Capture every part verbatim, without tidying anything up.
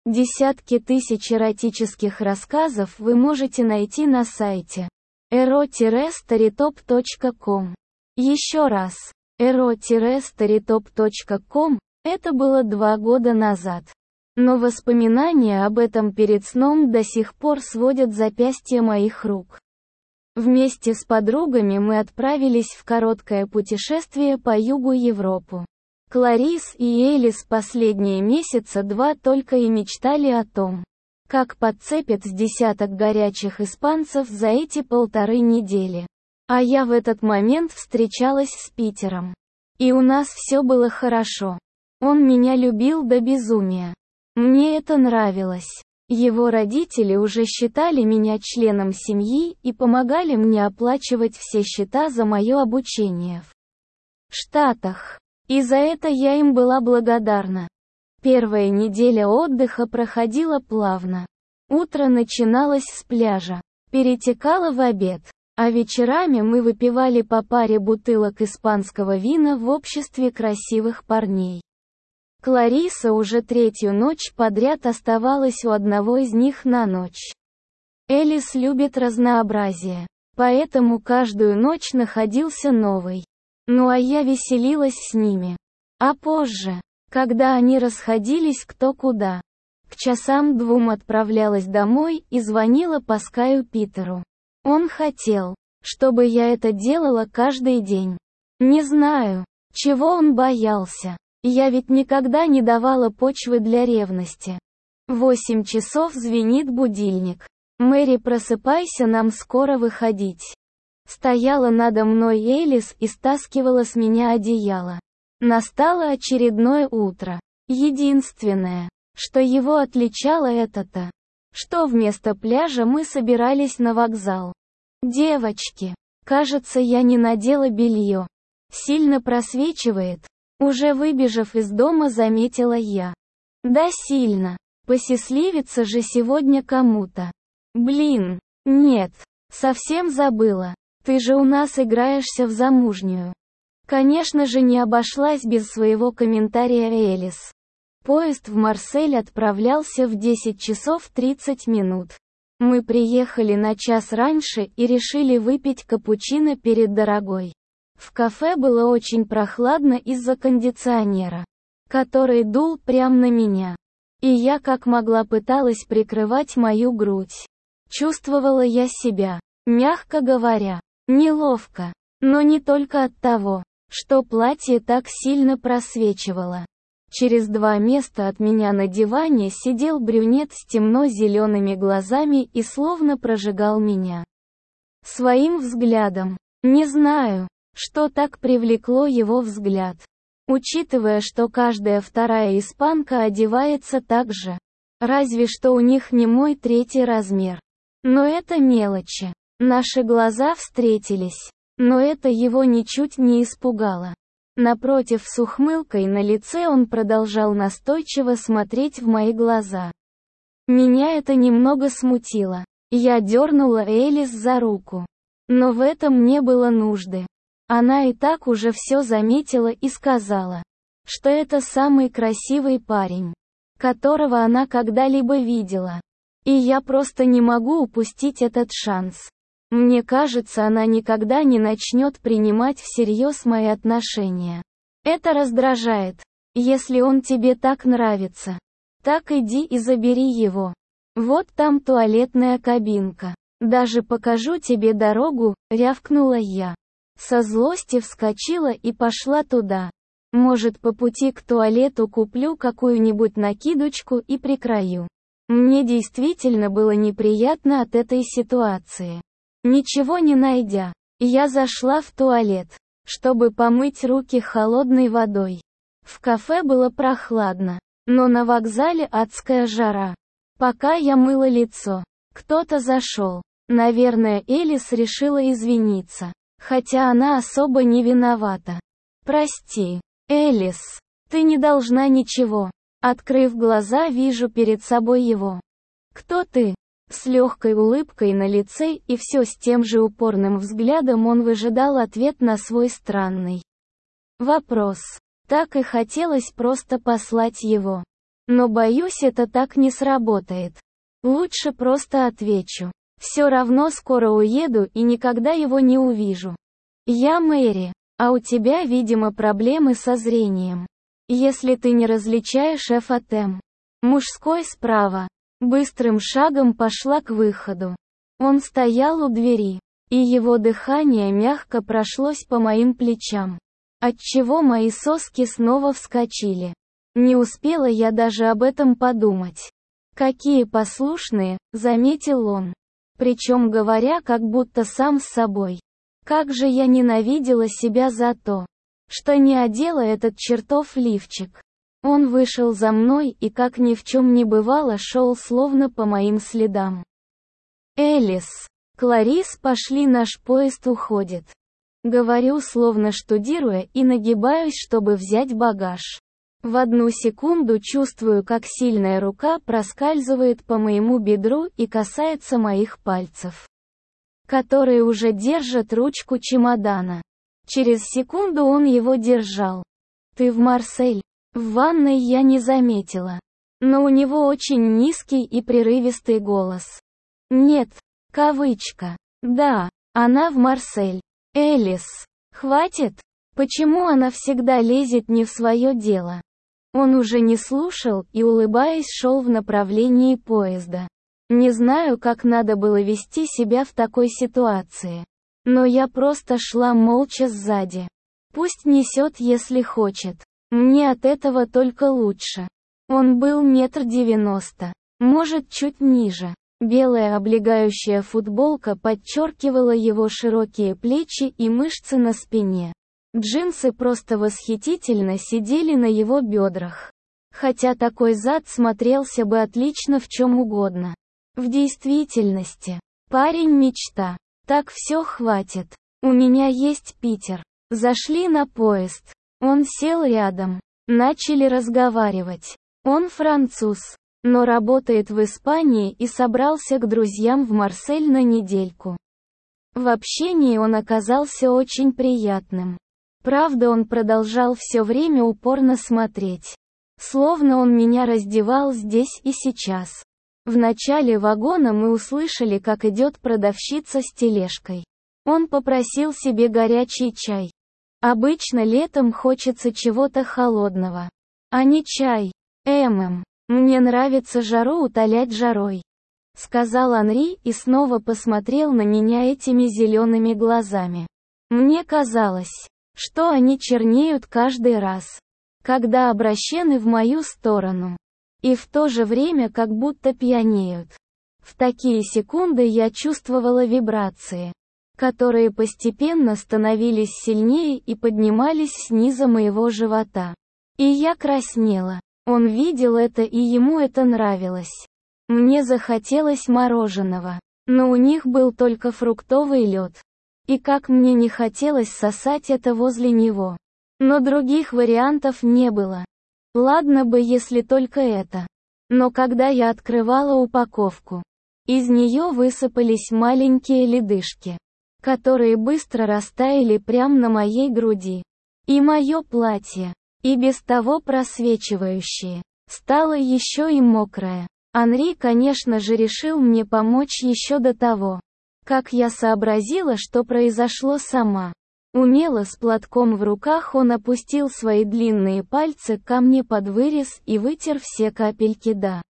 Десятки тысяч эротических рассказов вы можете найти на сайте эро старитоп точка ком. Еще раз, эро старитоп точка ком, это было два года назад. Но воспоминания об этом перед сном до сих пор сводят запястья моих рук. Вместе с подругами мы отправились в короткое путешествие по югу Европы. Кларис и Элис последние месяца два только и мечтали о том, как подцепят с десяток горячих испанцев за эти полторы недели. А я в этот момент встречалась с Питером. И у нас все было хорошо. Он меня любил до безумия. Мне это нравилось. Его родители уже считали меня членом семьи и помогали мне оплачивать все счета за мое обучение в Штатах. И за это я им была благодарна. Первая неделя отдыха проходила плавно. Утро начиналось с пляжа, перетекало в обед, а вечерами мы выпивали по паре бутылок испанского вина в обществе красивых парней. Клариса уже третью ночь подряд оставалась у одного из них на ночь. Элис любит разнообразие, поэтому каждую ночь находился новый. Ну а я веселилась с ними. А позже, когда они расходились кто куда, к часам двум отправлялась домой и звонила по скайпу Питеру. Он хотел, чтобы я это делала каждый день. Не знаю, чего он боялся. Я ведь никогда не давала почвы для ревности. Восемь часов звенит будильник. Мэри, просыпайся, нам скоро выходить. Стояла надо мной Элис и стаскивала с меня одеяло. Настало очередное утро. Единственное, что его отличало, это то, что вместо пляжа мы собирались на вокзал. Девочки, кажется, я не надела белье. Сильно просвечивает. Уже выбежав из дома, заметила я. Да сильно. Посчастливится же сегодня кому-то. Блин, нет, совсем забыла. Ты же у нас играешься в замужнюю. Конечно же, не обошлась без своего комментария Элис. Поезд в Марсель отправлялся в десять часов тридцать минут. Мы приехали на час раньше и решили выпить капучино перед дорогой. В кафе было очень прохладно из-за кондиционера, который дул прямо на меня. И я как могла пыталась прикрывать мою грудь. Чувствовала я себя, мягко говоря, неловко, но не только от того, что платье так сильно просвечивало. Через два места от меня на диване сидел брюнет с темно-зелеными глазами и словно прожигал меня своим взглядом. Не знаю, что так привлекло его взгляд. Учитывая, что каждая вторая испанка одевается так же. Разве что у них не мой третий размер. Но это мелочи. Наши глаза встретились. Но это его ничуть не испугало. Напротив, с ухмылкой на лице он продолжал настойчиво смотреть в мои глаза. Меня это немного смутило. Я дернула Элис за руку. Но в этом не было нужды. Она и так уже все заметила и сказала, что это самый красивый парень, которого она когда-либо видела. И я просто не могу упустить этот шанс. Мне кажется, она никогда не начнет принимать всерьез мои отношения. Это раздражает. Если он тебе так нравится, так иди и забери его. Вот там туалетная кабинка. Даже покажу тебе дорогу, рявкнула я. Со злости вскочила и пошла туда. Может, по пути к туалету куплю какую-нибудь накидочку и прикрою. Мне действительно было неприятно от этой ситуации. Ничего не найдя, я зашла в туалет, чтобы помыть руки холодной водой. В кафе было прохладно, но на вокзале адская жара. Пока я мыла лицо, кто-то зашел. Наверное, Элис решила извиниться, хотя она особо не виновата. Прости, Элис, ты не должна ничего. Открыв глаза, вижу перед собой его. Кто ты? С легкой улыбкой на лице и все с тем же упорным взглядом он выжидал ответ на свой странный вопрос. Так и хотелось просто послать его Но боюсь, это так не сработает. Лучше просто отвечу. Все равно скоро уеду и никогда его не увижу. Я Мэри, а у тебя, видимо, проблемы со зрением. Если ты не различаешь F от M. Мужской справа. Быстрым шагом пошла к выходу. Он стоял у двери, и его дыхание мягко прошлось по моим плечам, отчего мои соски снова вскочили. Не успела я даже об этом подумать. «Какие послушные», — заметил он. Причем говоря как будто сам с собой. Как же я ненавидела себя за то, что не одела этот чертов лифчик. Он вышел за мной и как ни в чем не бывало шел словно по моим следам. «Элис, Кларис, пошли, наш поезд уходит». Говорю, словно штудируя, и нагибаюсь, чтобы взять багаж. В одну секунду чувствую, как сильная рука проскальзывает по моему бедру и касается моих пальцев, которые уже держат ручку чемодана. Через секунду он его держал. «Ты в Марсель?» В ванной я не заметила. Но у него очень низкий и прерывистый голос. «Нет, кавычка. Да, она в Марсель. Элис, хватит? Почему она всегда лезет не в свое дело?» Он уже не слушал и, улыбаясь, шел в направлении поезда. Не знаю, как надо было вести себя в такой ситуации. Но я просто шла молча сзади. Пусть несет, если хочет. Мне от этого только лучше. Он был метр девяносто, может, чуть ниже. Белая облегающая футболка подчеркивала его широкие плечи и мышцы на спине. Джинсы просто восхитительно сидели на его бедрах. Хотя такой зад смотрелся бы отлично в чем угодно. В действительности, парень мечта. Так все, хватит. У меня есть Питер. Зашли на поезд. Он сел рядом. Начали разговаривать. Он француз, но работает в Испании и собрался к друзьям в Марсель на недельку. В общении он оказался очень приятным. Правда, он продолжал все время упорно смотреть. Словно он меня раздевал здесь и сейчас. В начале вагона мы услышали, как идет продавщица с тележкой. Он попросил себе горячий чай. Обычно летом хочется чего-то холодного. А не чай. Эм, мне нравится жару утолять жарой. Сказал Анри и снова посмотрел на меня этими зелеными глазами. Мне казалось, что они чернеют каждый раз, когда обращены в мою сторону. И в то же время как будто пьянеют. В такие секунды я чувствовала вибрации, которые постепенно становились сильнее и поднимались снизу моего живота. И я краснела. Он видел это, и ему это нравилось. Мне захотелось мороженого, но у них был только фруктовый лед. И как мне не хотелось сосать это возле него. Но других вариантов не было. Ладно бы, если только это. Но когда я открывала упаковку, из нее высыпались маленькие ледышки, которые быстро растаяли прямо на моей груди. И мое платье, и без того просвечивающее, стало еще и мокрое. Анри, конечно же, решил мне помочь еще до того, как я сообразила, что произошло сама. Умело с платком в руках он опустил свои длинные пальцы ко мне под вырез и вытер все капельки до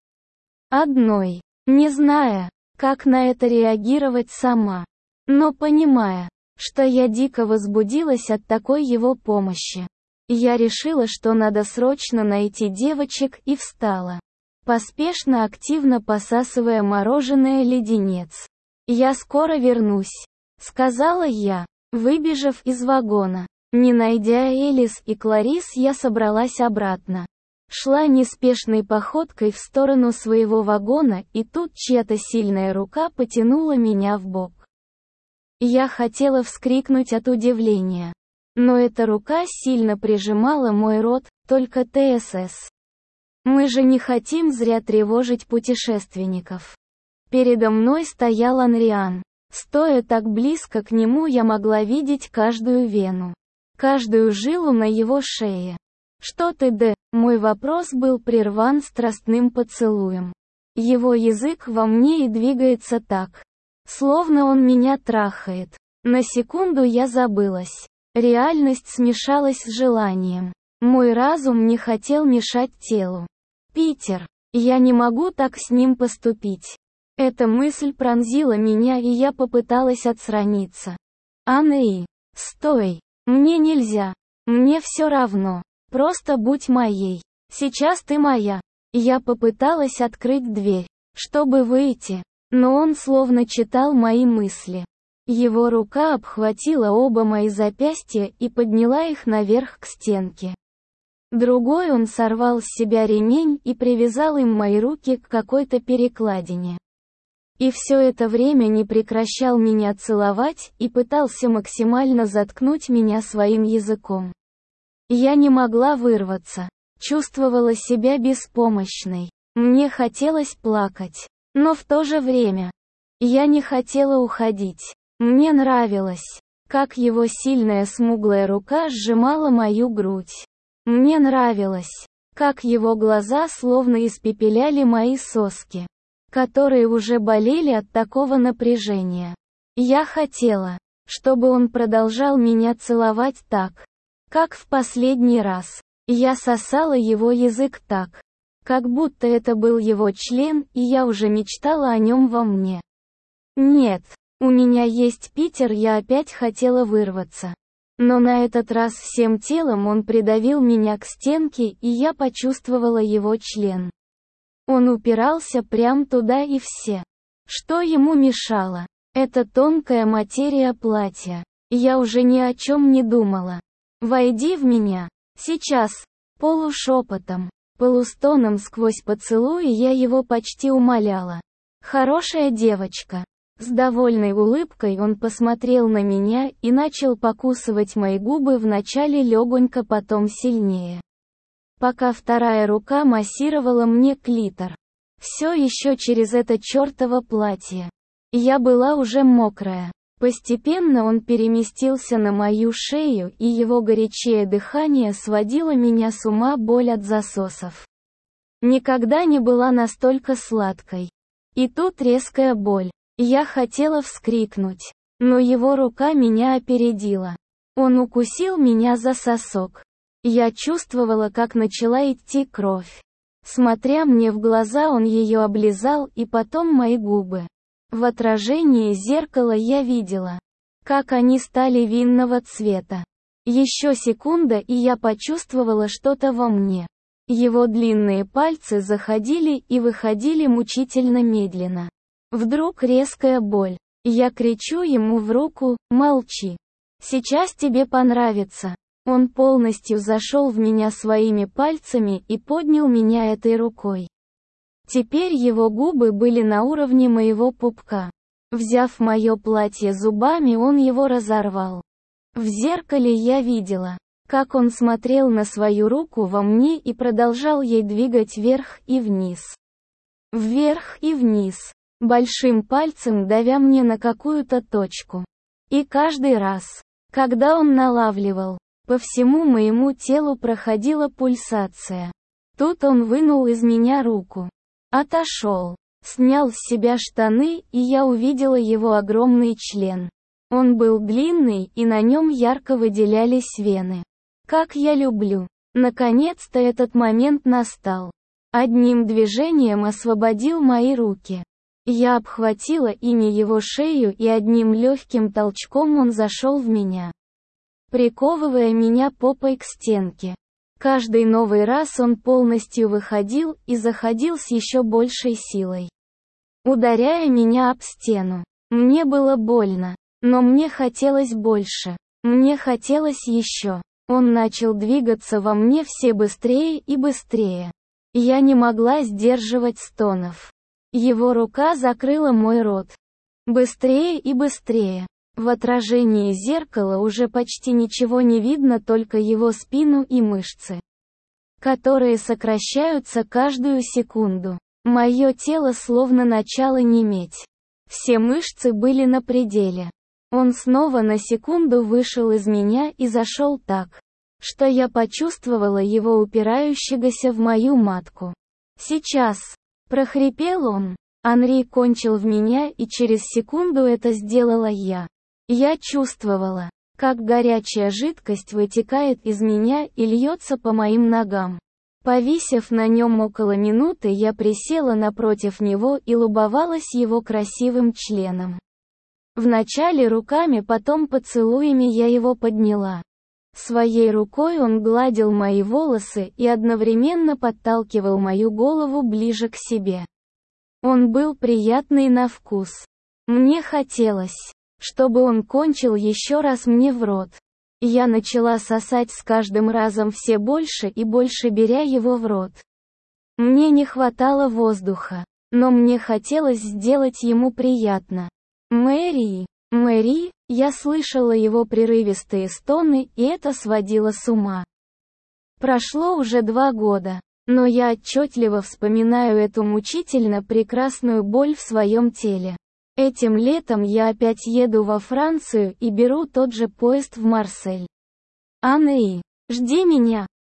одной, не зная, как на это реагировать сама. Но понимая, что я дико возбудилась от такой его помощи, я решила, что надо срочно найти девочек, и встала, поспешно активно посасывая мороженое леденец. «Я скоро вернусь», — сказала я, выбежав из вагона. Не найдя Элис и Кларис, я собралась обратно. Шла неспешной походкой в сторону своего вагона, и тут чья-то сильная рука потянула меня в бок. Я хотела вскрикнуть от удивления. Но эта рука сильно прижимала мой рот, только ТСС. Мы же не хотим зря тревожить путешественников. Передо мной стоял Анриан. Стоя так близко к нему, я могла видеть каждую вену, каждую жилу на его шее. «Что ты, Д?» Мой вопрос был прерван страстным поцелуем. Его язык во мне и двигается так, словно он меня трахает. На секунду я забылась. Реальность смешалась с желанием. Мой разум не хотел мешать телу. Питер. Я не могу так с ним поступить. Эта мысль пронзила меня, и я попыталась отстраниться. Анней, стой. Мне нельзя. Мне все равно. Просто будь моей. Сейчас ты моя. Я попыталась открыть дверь, чтобы выйти, но он словно читал мои мысли. Его рука обхватила оба мои запястья и подняла их наверх к стенке. Другой он сорвал с себя ремень и привязал им мои руки к какой-то перекладине. И все это время не прекращал меня целовать и пытался максимально заткнуть меня своим языком. Я не могла вырваться, чувствовала себя беспомощной. Мне хотелось плакать, но в то же время я не хотела уходить. Мне нравилось, как его сильная смуглая рука сжимала мою грудь. Мне нравилось, как его глаза словно испепеляли мои соски, которые уже болели от такого напряжения. Я хотела, чтобы он продолжал меня целовать так, как в последний раз. Я сосала его язык так, как будто это был его член, и я уже мечтала о нем во мне. Нет, у меня есть Питер, я опять хотела вырваться. Но на этот раз всем телом он придавил меня к стенке, и я почувствовала его член. Он упирался прямо туда, и все, что ему мешало, это тонкая материя платья. Я уже ни о чем не думала. «Войди в меня. Сейчас». Полушепотом, полустоном сквозь поцелуи я его почти умоляла. «Хорошая девочка». С довольной улыбкой он посмотрел на меня и начал покусывать мои губы, вначале легонько, потом сильнее. Пока вторая рука массировала мне клитор. Все еще через это чертово платье. Я была уже мокрая. Постепенно он переместился на мою шею, и его горячее дыхание сводило меня с ума, боль от засосов. Никогда не была настолько сладкой. И тут резкая боль. Я хотела вскрикнуть, но его рука меня опередила. Он укусил меня за сосок. Я чувствовала, как начала идти кровь. Смотря мне в глаза, он ее облизал, и потом мои губы. В отражении зеркала я видела, как они стали винного цвета. Еще секунда, и я почувствовала что-то во мне. Его длинные пальцы заходили и выходили мучительно медленно. Вдруг резкая боль. Я кричу ему в руку: «Молчи. Сейчас тебе понравится». Он полностью зашел в меня своими пальцами и поднял меня этой рукой. Теперь его губы были на уровне моего пупка. Взяв мое платье зубами, он его разорвал. В зеркале я видела, как он смотрел на свою руку во мне и продолжал ей двигать вверх и вниз. Вверх и вниз. Большим пальцем давя мне на какую-то точку. И каждый раз, когда он налавливал, по всему моему телу проходила пульсация. Тут он вынул из меня руку. Отошел. Снял с себя штаны, и я увидела его огромный член. Он был длинный, и на нем ярко выделялись вены. Как я люблю. Наконец-то этот момент настал. Одним движением освободил мои руки. Я обхватила ими его шею, и одним легким толчком он зашел в меня, приковывая меня попой к стенке. Каждый новый раз он полностью выходил и заходил с еще большей силой, ударяя меня об стену. Мне было больно, но мне хотелось больше. Мне хотелось еще. Он начал двигаться во мне все быстрее и быстрее. Я не могла сдерживать стонов. Его рука закрыла мой рот. Быстрее и быстрее. В отражении зеркала уже почти ничего не видно, только его спину и мышцы, которые сокращаются каждую секунду. Мое тело словно начало неметь. Все мышцы были на пределе. Он снова на секунду вышел из меня и зашел так что я почувствовала его упирающегося в мою матку. «Сейчас!» – прохрипел он. Анри кончил в меня, и через секунду это сделала я. Я чувствовала, как горячая жидкость вытекает из меня и льется по моим ногам. Повисев на нем около минуты, я присела напротив него и любовалась его красивым членом. Вначале руками, потом поцелуями я его подняла. Своей рукой он гладил мои волосы и одновременно подталкивал мою голову ближе к себе. Он был приятный на вкус. Мне хотелось, чтобы он кончил еще раз мне в рот. Я начала сосать с каждым разом все больше и больше, беря его в рот. Мне не хватало воздуха, но мне хотелось сделать ему приятно. «Мэри, Мэри», я слышала его прерывистые стоны, и это сводило с ума. Прошло уже два года, но я отчетливо вспоминаю эту мучительно прекрасную боль в своем теле. Этим летом я опять еду во Францию и беру тот же поезд в Марсель. «Анри, жди меня!»